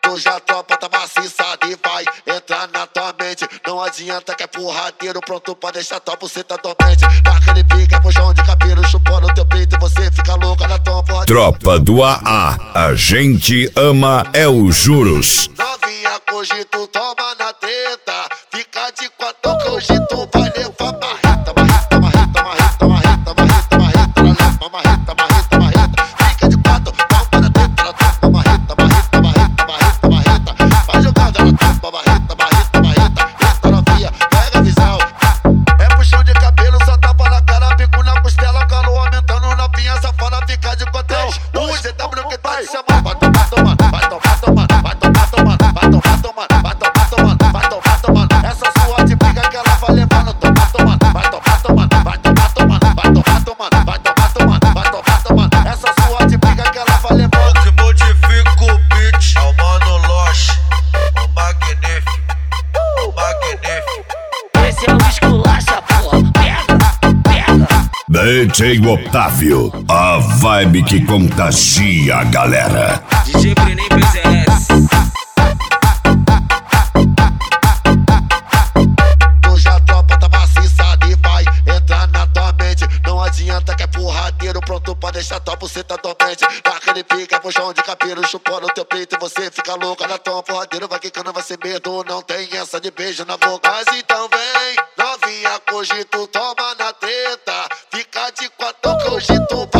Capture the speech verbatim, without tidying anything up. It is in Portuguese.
Hoje a tropa tá maciçada e vai entrar na tua mente. Não adianta que é porradeiro, pronto pra deixar tua buceta dormente. Naquele pique é puxão de cabelo, chupando teu peito e você fica louca na tua porra. Tropa do A A, a gente ama é os juros. Novinha, hoje tu toma na treta. Fica de quatro que hoje tu vai levar marreta, marreta, marreta, marreta, marreta, marreta, marreta, leva marreta, marreta, marreta. Fica de quatro, toma na treta, ela toma marreta, marreta, marreta, marreta, marreta. Vai jogando, ela toma marreta, marreta, marreta. Eita novinha, pega a visão. É puxão de cabelo, só tapa na cara, bico na costela, calor aumentando, novinha safada, fica de quatro. O G W que tá te chamando, vai tomar, tomando, vai tomar, tomando, vai tomar, tomando, vai tomar, tomando, vai tomar, tomando, vai tomar, tomando. Essa sua de briga que ela vai levando, tomar, tomando, vai tomar, tomando, vai tomar, tomando, vai tomar, tomando, vai tomar, tomando, vai tomar, tomando. Essa sua de briga que ela vai levando. Que modifica o beat, é o Mano Loche, o magnífico, o magnífico. Esse é o esculacha, porra. Pega, pega. D J Otávio, a vibe que contagia a galera. D J Brenem P Z S. Hoje a tropa tá maciçada e vai entrar na tua mente. Não adianta que é porradeiro, pronto pra deixar tua buceta dormente. Naquele pique é puxão de cabelo, chupando teu peito e você fica louca na tua porradeiro. Vai quicando, vai sem medo, não tem essa de beijo na boca. Mas então vem, novinha, hoje tu toma na treta. Fica de quatro que hoje tu